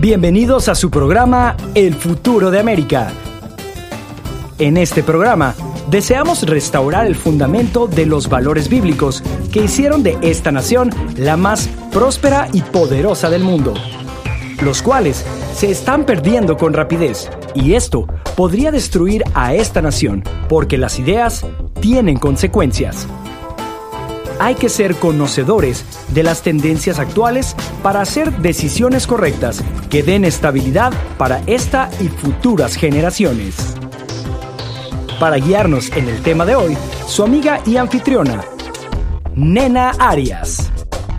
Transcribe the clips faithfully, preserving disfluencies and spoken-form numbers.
Bienvenidos a su programa El Futuro de América. En este programa, deseamos restaurar el fundamento de los valores bíblicos que hicieron de esta nación la más próspera y poderosa del mundo, los cuales se están perdiendo con rapidez, y esto podría destruir a esta nación, porque las ideas tienen consecuencias. Hay que ser conocedores de las tendencias actuales para hacer decisiones correctas que den estabilidad para esta y futuras generaciones. Para guiarnos en el tema de hoy, su amiga y anfitriona, Nena Arias.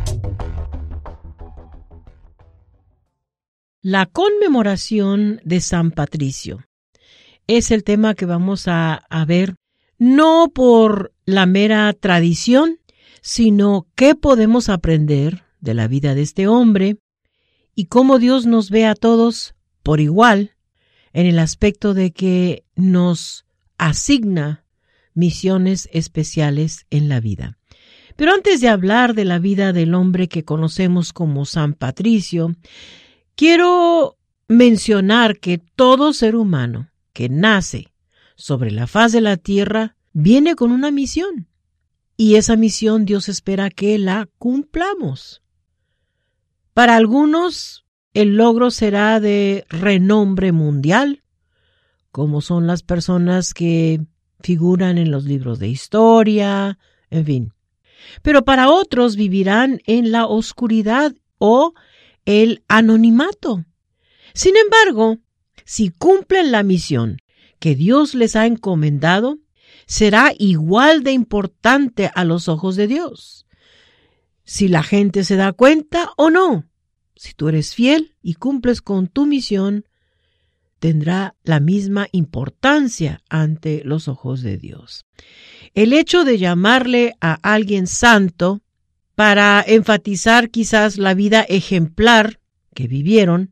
La conmemoración de San Patricio es el tema que vamos a, a ver, no por la mera tradición, sino qué podemos aprender de la vida de este hombre y cómo Dios nos ve a todos por igual en el aspecto de que nos asigna misiones especiales en la vida. Pero antes de hablar de la vida del hombre que conocemos como San Patricio, quiero mencionar que todo ser humano que nace sobre la faz de la tierra viene con una misión. Y esa misión Dios espera que la cumplamos. Para algunos, el logro será de renombre mundial, como son las personas que figuran en los libros de historia, en fin. Pero para otros vivirán en la oscuridad o el anonimato. Sin embargo, si cumplen la misión que Dios les ha encomendado, será igual de importante a los ojos de Dios. Si la gente se da cuenta o no, si tú eres fiel y cumples con tu misión, tendrá la misma importancia ante los ojos de Dios. El hecho de llamarle a alguien santo para enfatizar quizás la vida ejemplar que vivieron,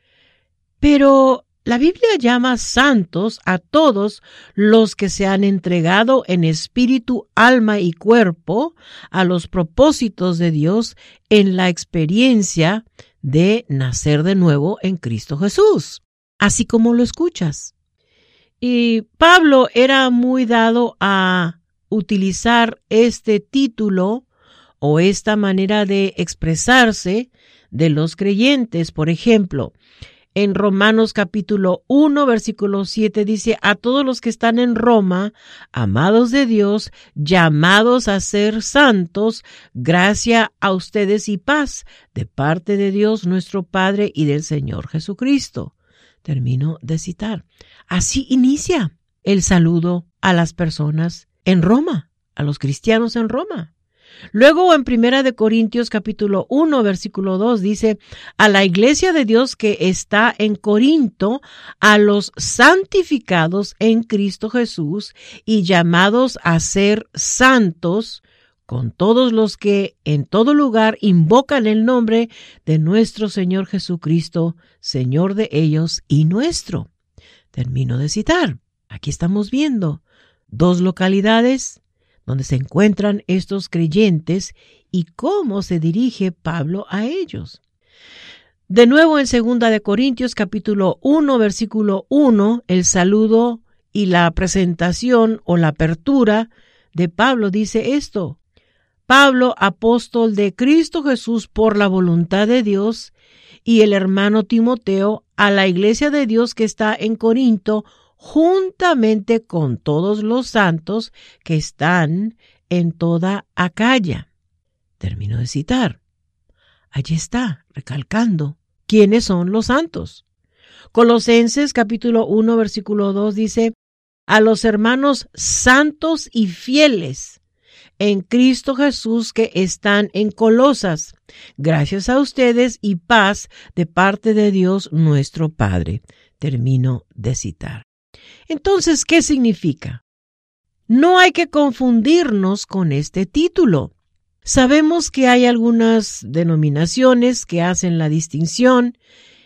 pero la Biblia llama santos a todos los que se han entregado en espíritu, alma y cuerpo a los propósitos de Dios en la experiencia de nacer de nuevo en Cristo Jesús, así como lo escuchas. Y Pablo era muy dado a utilizar este título o esta manera de expresarse de los creyentes. Por ejemplo, en Romanos capítulo uno, versículo siete dice, a todos los que están en Roma, amados de Dios, llamados a ser santos, gracia a ustedes y paz, de parte de Dios nuestro Padre y del Señor Jesucristo. Termino de citar. Así inicia el saludo a las personas en Roma, a los cristianos en Roma. Luego en Primera de Corintios capítulo uno versículo dos dice, a la iglesia de Dios que está en Corinto, a los santificados en Cristo Jesús y llamados a ser santos, con todos los que en todo lugar invocan el nombre de nuestro Señor Jesucristo, Señor de ellos y nuestro. Termino de citar. Aquí estamos viendo dos localidades donde se encuentran estos creyentes y cómo se dirige Pablo a ellos. De nuevo en Segunda de Corintios capítulo uno versículo uno, el saludo y la presentación o la apertura de Pablo dice esto: Pablo, apóstol de Cristo Jesús por la voluntad de Dios, y el hermano Timoteo, a la iglesia de Dios que está en Corinto, juntamente con todos los santos que están en toda Acaya. Termino de citar. Allí está, recalcando, ¿quiénes son los santos? Colosenses capítulo uno versículo dos dice, a los hermanos santos y fieles en Cristo Jesús que están en Colosas, gracias a ustedes y paz de parte de Dios nuestro Padre. Termino de citar. Entonces, ¿qué significa? No hay que confundirnos con este título. Sabemos que hay algunas denominaciones que hacen la distinción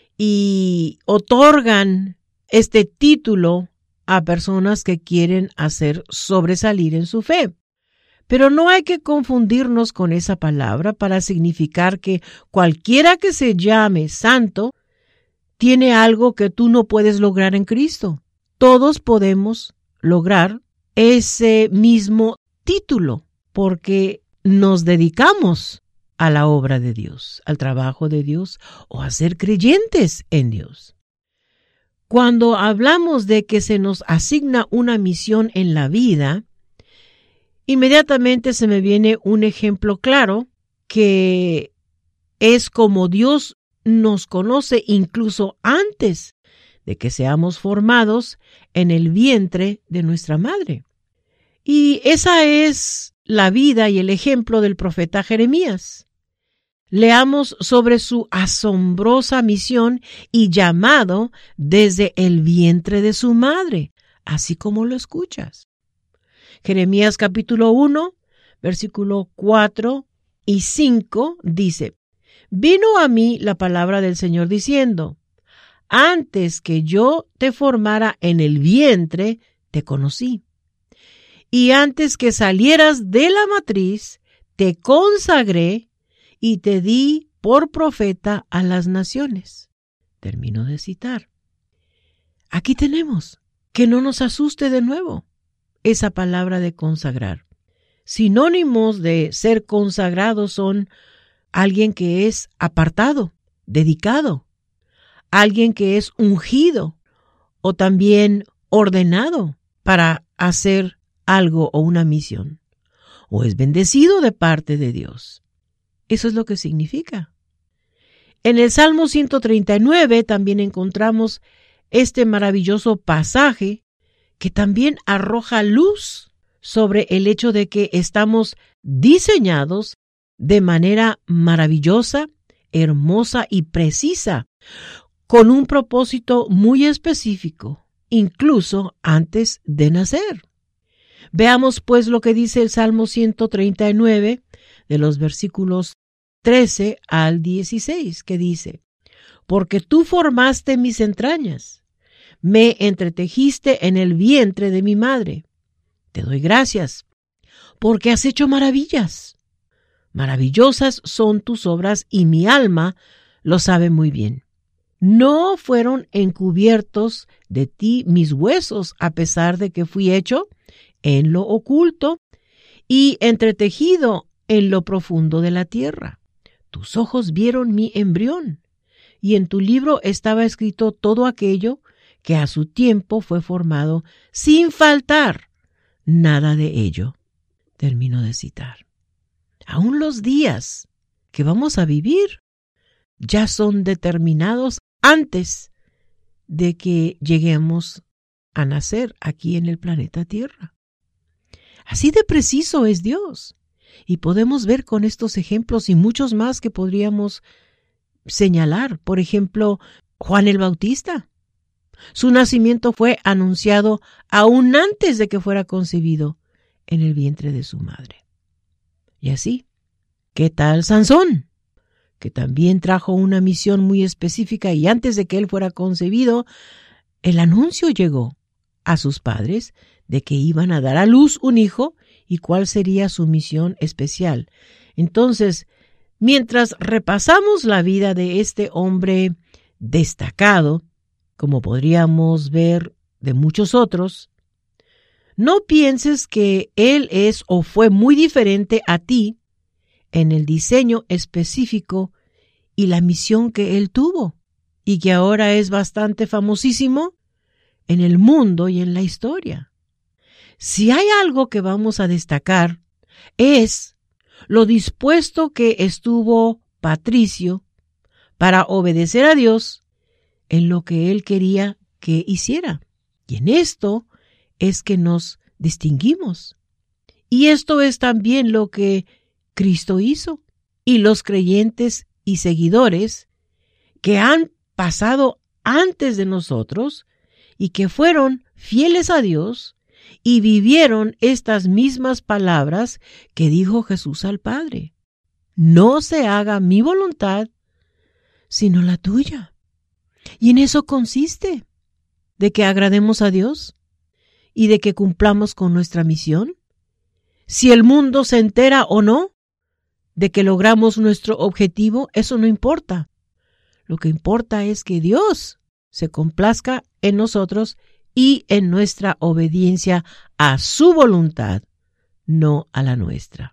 y otorgan este título a personas que quieren hacer sobresalir en su fe. Pero no hay que confundirnos con esa palabra para significar que cualquiera que se llame santo tiene algo que tú no puedes lograr en Cristo. Todos podemos lograr ese mismo título porque nos dedicamos a la obra de Dios, al trabajo de Dios o a ser creyentes en Dios. Cuando hablamos de que se nos asigna una misión en la vida, inmediatamente se me viene un ejemplo claro que es como Dios nos conoce incluso antes de que seamos formados en el vientre de nuestra madre. Y esa es la vida y el ejemplo del profeta Jeremías. Leamos sobre su asombrosa misión y llamado desde el vientre de su madre, así como lo escuchas. Jeremías capítulo uno, versículo cuatro y cinco dice: Vino a mí la palabra del Señor diciendo: Antes que yo te formara en el vientre, te conocí. Y antes que salieras de la matriz, te consagré y te di por profeta a las naciones. Termino de citar. Aquí tenemos, que no nos asuste de nuevo, esa palabra de consagrar. Sinónimos de ser consagrado son alguien que es apartado, dedicado, alguien que es ungido o también ordenado para hacer algo o una misión, o es bendecido de parte de Dios. Eso es lo que significa. En el Salmo ciento treinta y nueve también encontramos este maravilloso pasaje que también arroja luz sobre el hecho de que estamos diseñados de manera maravillosa, hermosa y precisa, con un propósito muy específico, incluso antes de nacer. Veamos pues lo que dice el Salmo ciento treinta y nueve, de los versículos trece al dieciséis, que dice: Porque tú formaste mis entrañas, me entretejiste en el vientre de mi madre. Te doy gracias, porque has hecho maravillas. Maravillosas son tus obras y mi alma lo sabe muy bien. No fueron encubiertos de ti mis huesos, a pesar de que fui hecho en lo oculto y entretejido en lo profundo de la tierra. Tus ojos vieron mi embrión, y en tu libro estaba escrito todo aquello que a su tiempo fue formado, sin faltar nada de ello. Termino de citar. Aún los días que vamos a vivir ya son determinados antes de que lleguemos a nacer aquí en el planeta Tierra. Así de preciso es Dios. Y podemos ver con estos ejemplos y muchos más que podríamos señalar. Por ejemplo, Juan el Bautista. Su nacimiento fue anunciado aún antes de que fuera concebido en el vientre de su madre. Y así, ¿qué tal Sansón? Que también trajo una misión muy específica y antes de que él fuera concebido, el anuncio llegó a sus padres de que iban a dar a luz un hijo y cuál sería su misión especial. Entonces, mientras repasamos la vida de este hombre destacado, como podríamos ver de muchos otros, no pienses que él es o fue muy diferente a ti en el diseño específico y la misión que él tuvo, y que ahora es bastante famosísimo en el mundo y en la historia. Si hay algo que vamos a destacar, es lo dispuesto que estuvo Patricio para obedecer a Dios en lo que él quería que hiciera. Y en esto es que nos distinguimos. Y esto es también lo que Cristo hizo. Y los creyentes y seguidores que han pasado antes de nosotros y que fueron fieles a Dios y vivieron estas mismas palabras que dijo Jesús al Padre: no se haga mi voluntad, sino la tuya. Y en eso consiste, de que agrademos a Dios y de que cumplamos con nuestra misión. Si el mundo se entera o no de que logramos nuestro objetivo, eso no importa. Lo que importa es que Dios se complazca en nosotros y en nuestra obediencia a su voluntad, no a la nuestra.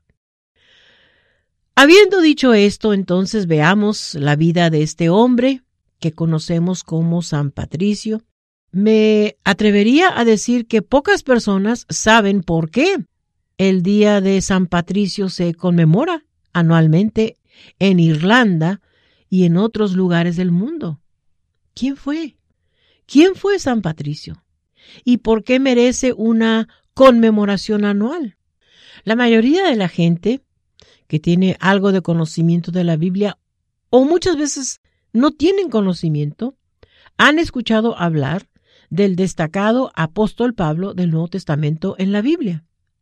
Habiendo dicho esto, entonces veamos la vida de este hombre que conocemos como San Patricio. Me atrevería a decir que pocas personas saben por qué el día de San Patricio se conmemora anualmente en Irlanda y en otros lugares del mundo. ¿Quién fue? ¿Quién fue San Patricio? ¿Y por qué merece una conmemoración anual? La mayoría de la gente que tiene algo de conocimiento de la Biblia, o muchas veces no tienen conocimiento, han escuchado hablar del destacado apóstol Pablo del Nuevo Testamento en la Biblia.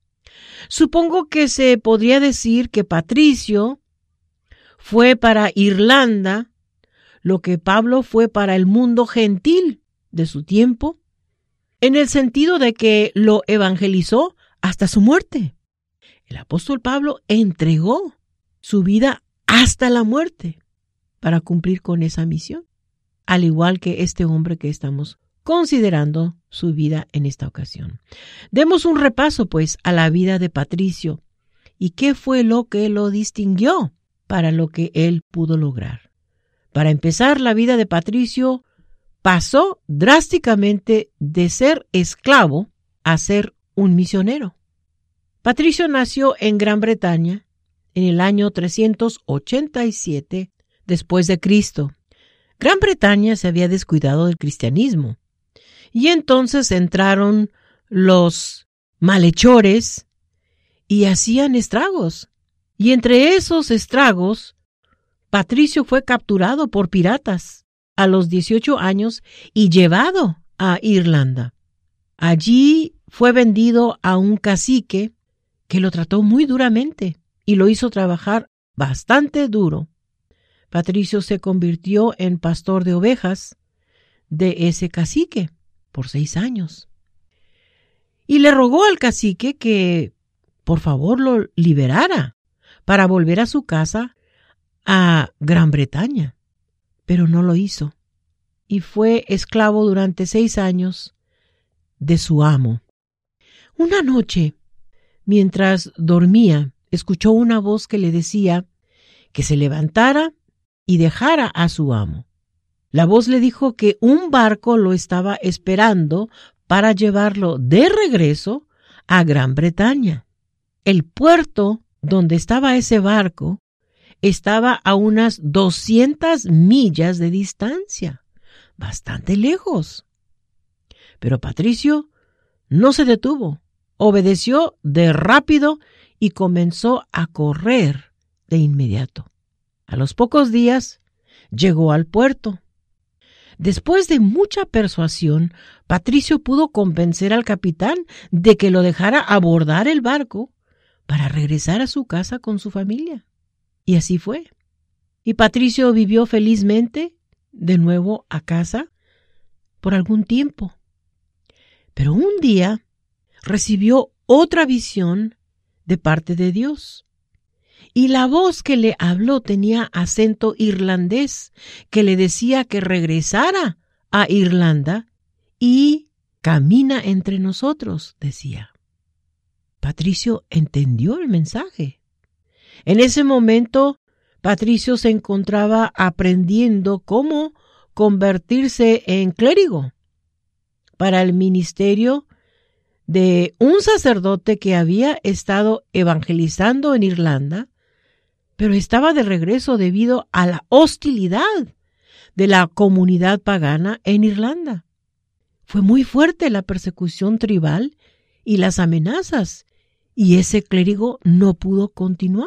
Supongo que se podría decir que Patricio fue para Irlanda lo que Pablo fue para el mundo gentil de su tiempo, en el sentido de que lo evangelizó hasta su muerte. El apóstol Pablo entregó su vida hasta la muerte para cumplir con esa misión, al igual que este hombre que estamos considerando su vida en esta ocasión. Demos un repaso, pues, a la vida de Patricio y qué fue lo que lo distinguió para lo que él pudo lograr. Para empezar, la vida de Patricio pasó drásticamente de ser esclavo a ser un misionero. Patricio nació en Gran Bretaña en el año trescientos ochenta y siete después de Cristo. Gran Bretaña se había descuidado del cristianismo y entonces entraron los malhechores y hacían estragos. Y entre esos estragos, Patricio fue capturado por piratas a los dieciocho años y llevado a Irlanda. Allí fue vendido a un cacique que lo trató muy duramente y lo hizo trabajar bastante duro. Patricio se convirtió en pastor de ovejas de ese cacique por seis años. Y le rogó al cacique que por favor lo liberara para volver a su casa a Gran Bretaña, pero no lo hizo y fue esclavo durante seis años de su amo. Una noche, mientras dormía, escuchó una voz que le decía que se levantara y dejara a su amo. La voz le dijo que un barco lo estaba esperando para llevarlo de regreso a Gran Bretaña. El puerto donde estaba ese barco estaba a unas doscientas millas de distancia, bastante lejos. Pero Patricio no se detuvo, obedeció de rápido y comenzó a correr de inmediato. A los pocos días llegó al puerto. Después de mucha persuasión, Patricio pudo convencer al capitán de que lo dejara abordar el barco para regresar a su casa con su familia. Y así fue. Y Patricio vivió felizmente de nuevo a casa por algún tiempo. Pero un día recibió otra visión de parte de Dios. Y la voz que le habló tenía acento irlandés, que le decía que regresara a Irlanda y camina entre nosotros, decía. Patricio entendió el mensaje. En ese momento, Patricio se encontraba aprendiendo cómo convertirse en clérigo para el ministerio de un sacerdote que había estado evangelizando en Irlanda, pero estaba de regreso debido a la hostilidad de la comunidad pagana en Irlanda. Fue muy fuerte la persecución tribal y las amenazas, y ese clérigo no pudo continuar.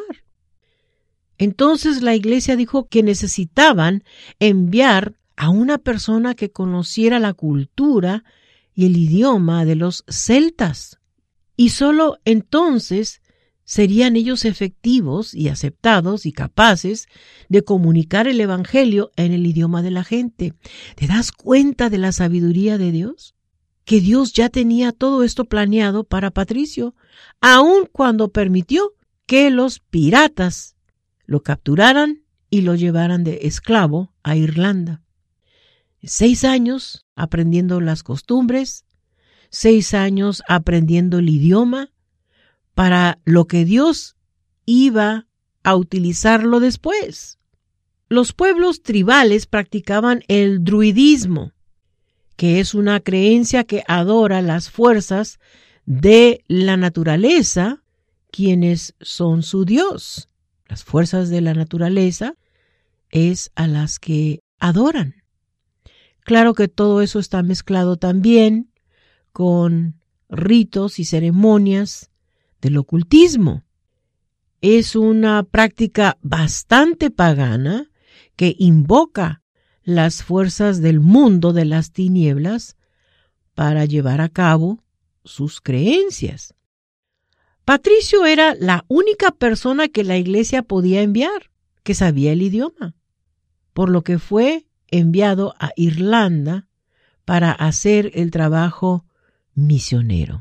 Entonces la iglesia dijo que necesitaban enviar a una persona que conociera la cultura y el idioma de los celtas, y solo entonces serían ellos efectivos y aceptados y capaces de comunicar el evangelio en el idioma de la gente. ¿Te das cuenta de la sabiduría de Dios? Que Dios ya tenía todo esto planeado para Patricio, aun cuando permitió que los piratas lo capturaran y lo llevaran de esclavo a Irlanda. Seis años aprendiendo las costumbres, seis años aprendiendo el idioma, para lo que Dios iba a utilizarlo después. Los pueblos tribales practicaban el druidismo, que es una creencia que adora las fuerzas de la naturaleza, quienes son su Dios. Las fuerzas de la naturaleza es a las que adoran. Claro que todo eso está mezclado también con ritos y ceremonias del ocultismo. Es una práctica bastante pagana que invoca las fuerzas del mundo de las tinieblas para llevar a cabo sus creencias. Patricio era la única persona que la iglesia podía enviar, que sabía el idioma, por lo que fue enviado a Irlanda para hacer el trabajo misionero.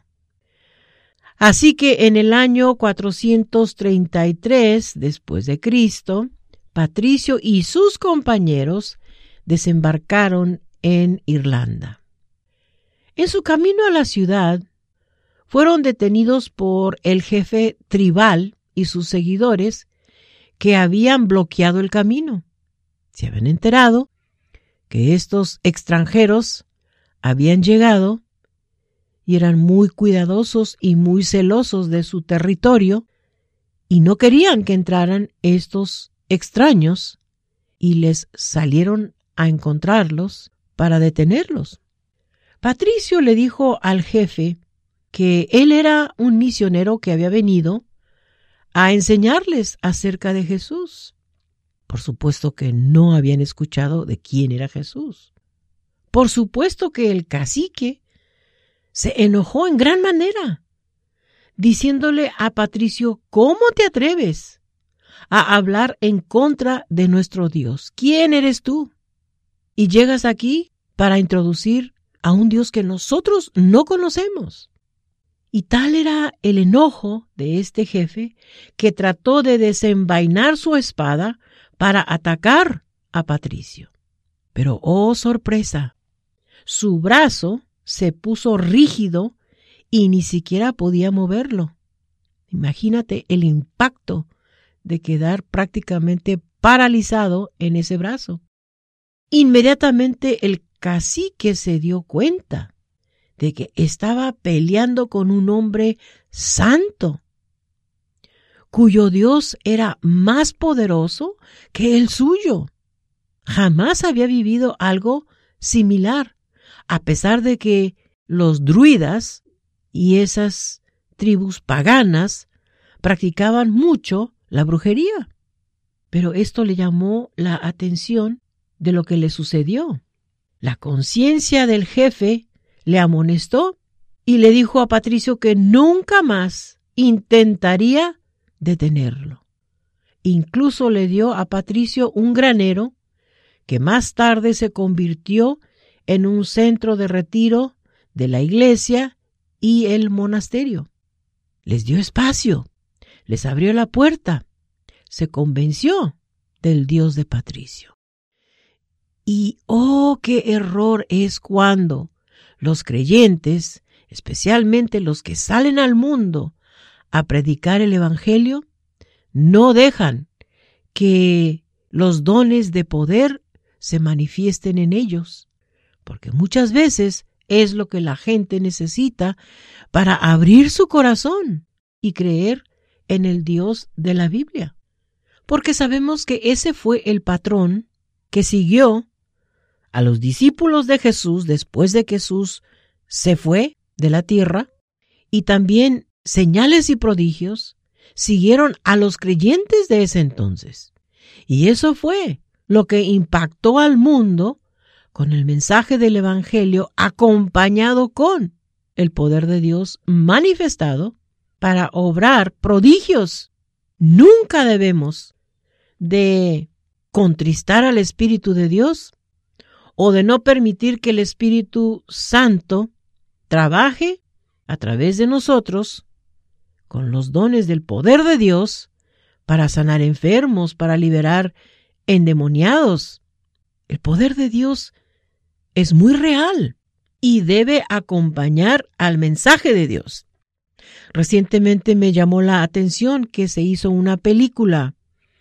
Así que en el año cuatrocientos treinta y tres después de Cristo, Patricio y sus compañeros desembarcaron en Irlanda. En su camino a la ciudad, fueron detenidos por el jefe tribal y sus seguidores que habían bloqueado el camino. Se habían enterado que estos extranjeros habían llegado y eran muy cuidadosos y muy celosos de su territorio y no querían que entraran estos extraños y les salieron a encontrarlos para detenerlos. Patricio le dijo al jefe que él era un misionero que había venido a enseñarles acerca de Jesús. Por supuesto que no habían escuchado de quién era Jesús. Por supuesto que el cacique se enojó en gran manera, diciéndole a Patricio: ¿cómo te atreves a hablar en contra de nuestro Dios? ¿Quién eres tú? Y llegas aquí para introducir a un Dios que nosotros no conocemos. Y tal era el enojo de este jefe que trató de desenvainar su espada para atacar a Patricio. Pero, oh sorpresa, su brazo se puso rígido y ni siquiera podía moverlo. Imagínate el impacto de quedar prácticamente paralizado en ese brazo. Inmediatamente el cacique se dio cuenta de que estaba peleando con un hombre santo, cuyo Dios era más poderoso que el suyo. Jamás había vivido algo similar, a pesar de que los druidas y esas tribus paganas practicaban mucho la brujería. Pero esto le llamó la atención de lo que le sucedió. La conciencia del jefe le amonestó y le dijo a Patricio que nunca más intentaría detenerlo. Incluso le dio a Patricio un granero que más tarde se convirtió en un centro de retiro de la iglesia y el monasterio. Les dio espacio, les abrió la puerta, se convenció del Dios de Patricio. Y oh, qué error es cuando los creyentes, especialmente los que salen al mundo a predicar el evangelio, no dejan que los dones de poder se manifiesten en ellos, porque muchas veces es lo que la gente necesita para abrir su corazón y creer en el Dios de la Biblia. Porque sabemos que ese fue el patrón que siguió a los discípulos de Jesús después de que Jesús se fue de la tierra, y también señales y prodigios siguieron a los creyentes de ese entonces. Y eso fue lo que impactó al mundo con el mensaje del evangelio, acompañado con el poder de Dios manifestado para obrar prodigios. Nunca debemos de contristar al Espíritu de Dios o de no permitir que el Espíritu Santo trabaje a través de nosotros con los dones del poder de Dios para sanar enfermos, para liberar endemoniados. El poder de Dios es muy real y debe acompañar al mensaje de Dios. Recientemente me llamó la atención que se hizo una película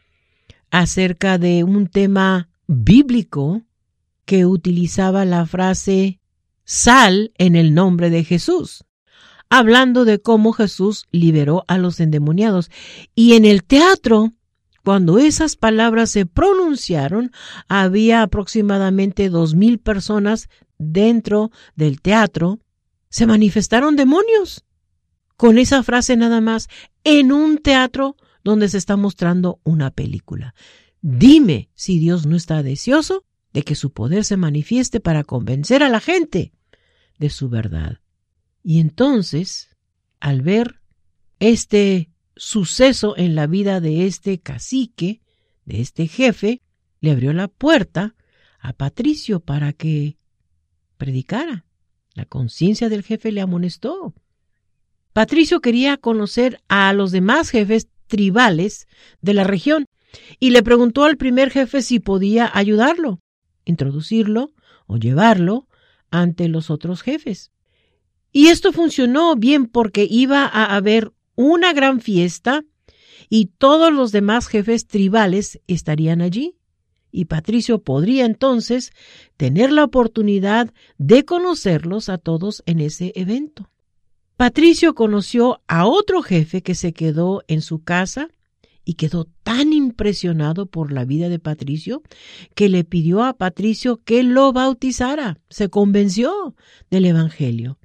acerca de un tema bíblico que utilizaba la frase sal en el nombre de Jesús, hablando de cómo Jesús liberó a los endemoniados. Y en el teatro, cuando esas palabras se pronunciaron, había aproximadamente dos mil personas dentro del teatro. Se manifestaron demonios con esa frase nada más, en un teatro donde se está mostrando una película. Dime si Dios no está deseoso de que su poder se manifieste para convencer a la gente de su verdad. Y entonces, al ver este suceso en la vida de este cacique, de este jefe, le abrió la puerta a Patricio para que predicara. La conciencia del jefe le amonestó. Patricio quería conocer a los demás jefes tribales de la región y le preguntó al primer jefe si podía ayudarlo, introducirlo o llevarlo ante los otros jefes. Y esto funcionó bien porque iba a haber una gran fiesta y todos los demás jefes tribales estarían allí. Y Patricio podría entonces tener la oportunidad de conocerlos a todos en ese evento. Patricio conoció a otro jefe que se quedó en su casa y quedó tan impresionado por la vida de Patricio que le pidió a Patricio que lo bautizara. Se convenció del evangelio.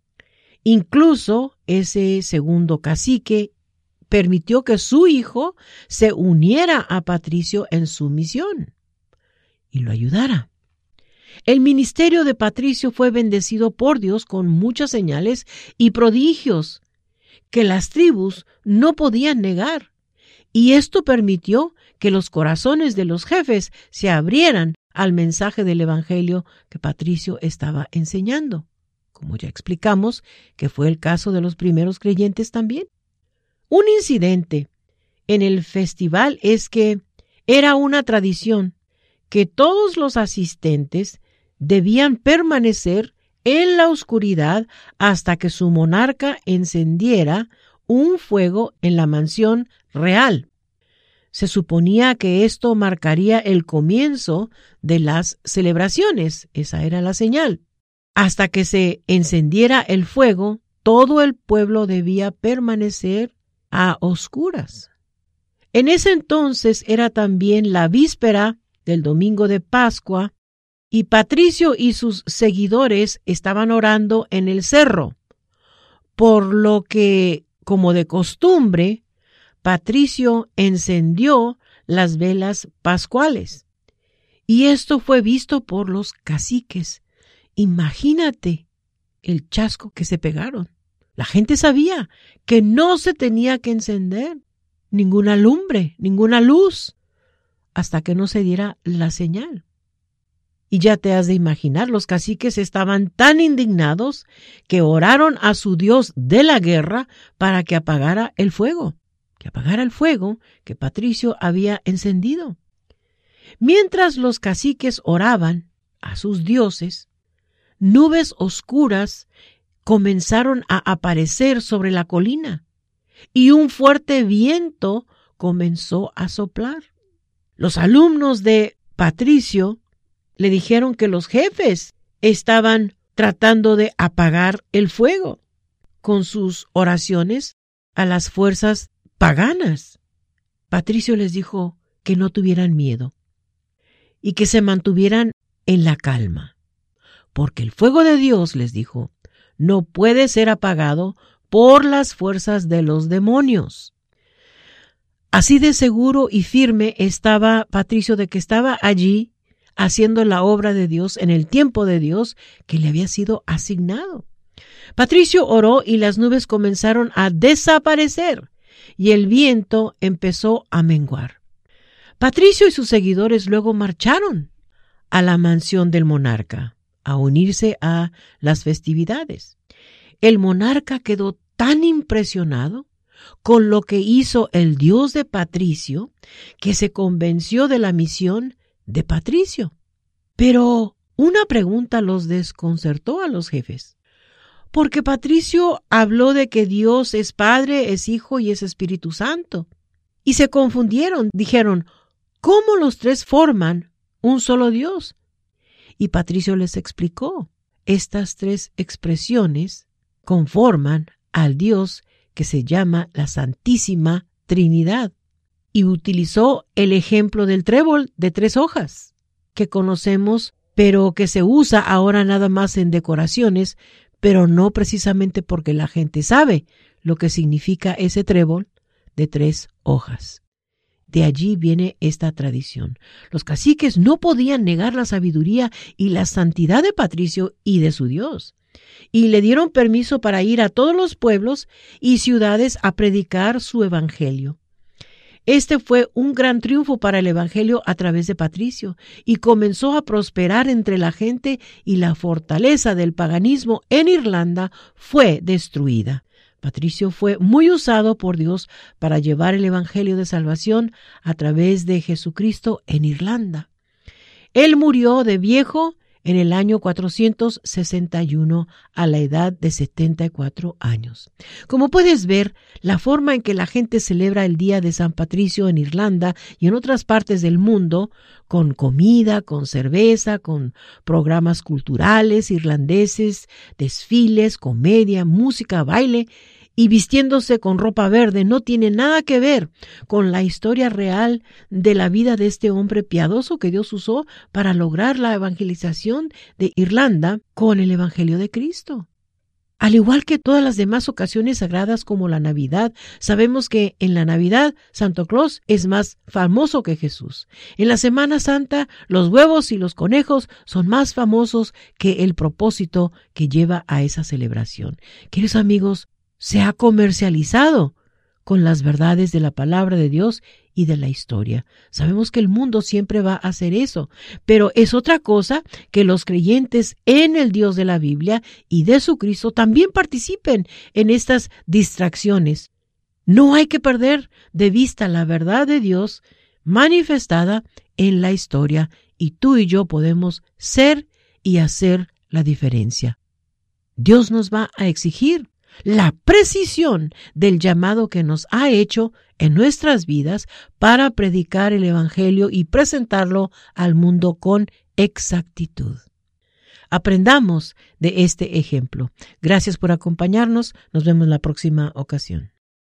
Incluso ese segundo cacique permitió que su hijo se uniera a Patricio en su misión y lo ayudara. El ministerio de Patricio fue bendecido por Dios con muchas señales y prodigios que las tribus no podían negar, y esto permitió que los corazones de los jefes se abrieran al mensaje del evangelio que Patricio estaba enseñando, como ya explicamos que fue el caso de los primeros creyentes también. Un incidente en el festival es que era una tradición que todos los asistentes debían permanecer en la oscuridad hasta que su monarca encendiera un fuego en la mansión real. Se suponía que esto marcaría el comienzo de las celebraciones, esa era la señal. Hasta que se encendiera el fuego, todo el pueblo debía permanecer a oscuras. En ese entonces era también la víspera del domingo de Pascua, y Patricio y sus seguidores estaban orando en el cerro, por lo que, como de costumbre, Patricio encendió las velas pascuales, y esto fue visto por los caciques. Imagínate el chasco que se pegaron. La gente sabía que no se tenía que encender ninguna lumbre, ninguna luz, hasta que no se diera la señal. Y ya te has de imaginar, los caciques estaban tan indignados que oraron a su Dios de la guerra para que apagara el fuego, que apagara el fuego que Patricio había encendido. Mientras los caciques oraban a sus dioses, nubes oscuras comenzaron a aparecer sobre la colina y un fuerte viento comenzó a soplar. Los alumnos de Patricio le dijeron que los jefes estaban tratando de apagar el fuego con sus oraciones a las fuerzas paganas. Patricio les dijo que no tuvieran miedo y que se mantuvieran en la calma, porque el fuego de Dios, les dijo, no puede ser apagado por las fuerzas de los demonios. Así de seguro y firme estaba Patricio de que estaba allí haciendo la obra de Dios en el tiempo de Dios que le había sido asignado. Patricio oró y las nubes comenzaron a desaparecer y el viento empezó a menguar. Patricio y sus seguidores luego marcharon a la mansión del monarca a unirse a las festividades. El monarca quedó tan impresionado con lo que hizo el Dios de Patricio, que se convenció de la misión de Patricio. Pero una pregunta los desconcertó a los jefes, porque Patricio habló de que Dios es Padre, es Hijo y es Espíritu Santo. Y se confundieron, dijeron, ¿cómo los tres forman un solo Dios? Y Patricio les explicó, estas tres expresiones conforman al Dios que se llama la Santísima Trinidad. Y utilizó el ejemplo del trébol de tres hojas, que conocemos, pero que se usa ahora nada más en decoraciones, pero no precisamente porque la gente sabe lo que significa ese trébol de tres hojas. De allí viene esta tradición. Los caciques no podían negar la sabiduría y la santidad de Patricio y de su Dios, y le dieron permiso para ir a todos los pueblos y ciudades a predicar su evangelio. Este fue un gran triunfo para el evangelio a través de Patricio y comenzó a prosperar entre la gente, y la fortaleza del paganismo en Irlanda fue destruida. Patricio fue muy usado por Dios para llevar el evangelio de salvación a través de Jesucristo en Irlanda. Él murió de viejo en el año cuatrocientos sesenta y uno a la edad de setenta y cuatro años. Como puedes ver, la forma en que la gente celebra el Día de San Patricio en Irlanda y en otras partes del mundo, con comida, con cerveza, con programas culturales irlandeses, desfiles, comedia, música, baile, y vistiéndose con ropa verde, no tiene nada que ver con la historia real de la vida de este hombre piadoso que Dios usó para lograr la evangelización de Irlanda con el Evangelio de Cristo. Al igual que todas las demás ocasiones sagradas como la Navidad, sabemos que en la Navidad Santo Claus es más famoso que Jesús. En la Semana Santa, los huevos y los conejos son más famosos que el propósito que lleva a esa celebración. Queridos amigos, se ha comercializado con las verdades de la palabra de Dios y de la historia. Sabemos que el mundo siempre va a hacer eso, pero es otra cosa que los creyentes en el Dios de la Biblia y de su Cristo también participen en estas distracciones. No hay que perder de vista la verdad de Dios manifestada en la historia, y tú y yo podemos ser y hacer la diferencia. Dios nos va a exigir la precisión del llamado que nos ha hecho en nuestras vidas para predicar el Evangelio y presentarlo al mundo con exactitud. Aprendamos de este ejemplo. Gracias por acompañarnos. Nos vemos en la próxima ocasión.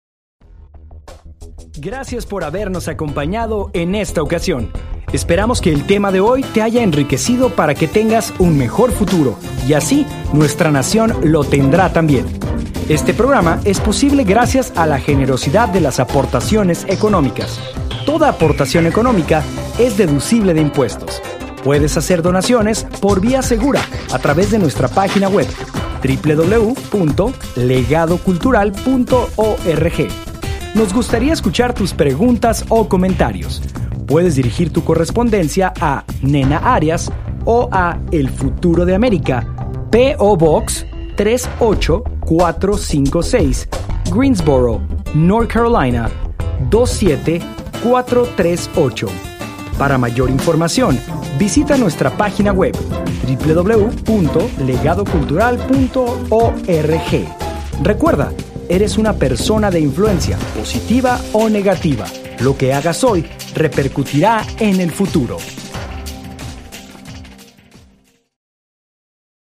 Gracias por habernos acompañado en esta ocasión. Esperamos que el tema de hoy te haya enriquecido para que tengas un mejor futuro, y así nuestra nación lo tendrá también. Este programa es posible gracias a la generosidad de las aportaciones económicas. Toda aportación económica es deducible de impuestos. Puedes hacer donaciones por vía segura a través de nuestra página web doble u doble u doble u punto legado cultural punto org. Nos gustaría escuchar tus preguntas o comentarios. Puedes dirigir tu correspondencia a Nena Arias o a El Futuro de América, P O Box tres ocho cuatro cinco seis, Greensboro, North Carolina dos siete cuatro tres ocho. Para mayor información, visita nuestra página web doble u doble u doble u punto legado cultural punto org. Recuerda, eres una persona de influencia, positiva o negativa. Lo que hagas hoy repercutirá en el futuro.